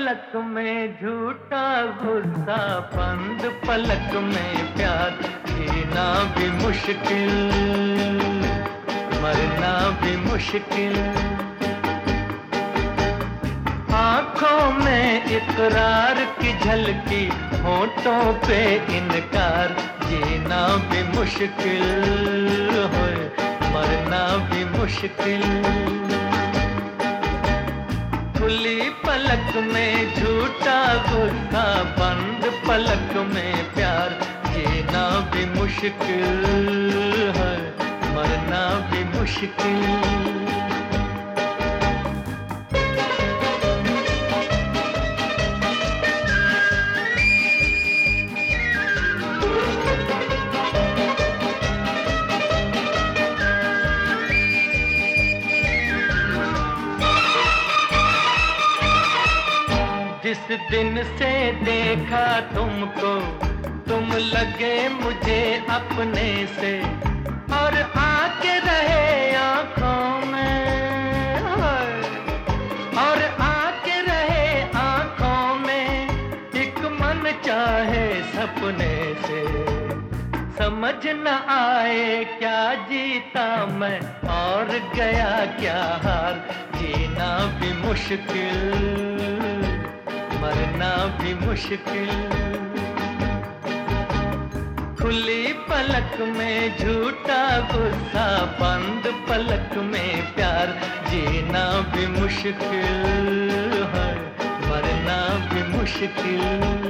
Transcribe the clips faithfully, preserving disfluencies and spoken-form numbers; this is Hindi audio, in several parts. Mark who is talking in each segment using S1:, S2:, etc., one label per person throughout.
S1: पलक में झूठा गुस्सा, बंद पलक में प्यार, जीना भी मुश्किल, मरना भी मुश्किल। आँखों में इकरार की झलकी, होठों पे इनकार, जीना भी मुश्किल है, मरना भी मुश्किल। खुली पलक में झूठा गुस्सा, बंद पलक में प्यार, जीना भी मुश्किल है, मरना भी मुश्किल। जिस दिन से देखा तुमको, तुम लगे मुझे अपने से, और आके रहे आँखों में, और आके रहे आँखों में, एक मन चाहे सपने से। समझ न आए क्या जीता मैं और गया क्या हार, जीना भी मुश्किल, मरना भी मुश्किल। खुली पलक में झूठा गुस्सा, बंद पलक में प्यार, जीना भी मुश्किल है, मरना भी मुश्किल।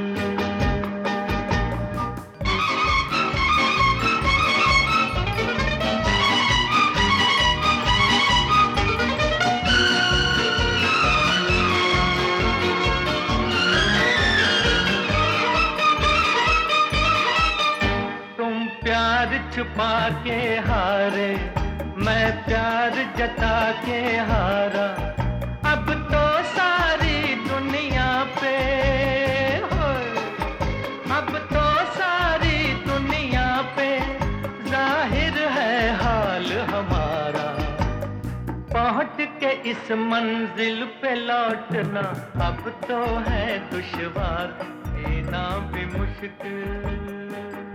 S1: प्यार छुपा के हारे, मैं प्यार जता के हारा, अब तो सारी दुनिया पे हो, अब तो सारी दुनिया पे जाहिर है हाल हमारा। पहुंच के इस मंजिल पे लौटना अब तो है दुश्वार, जीना भी मुश्किल।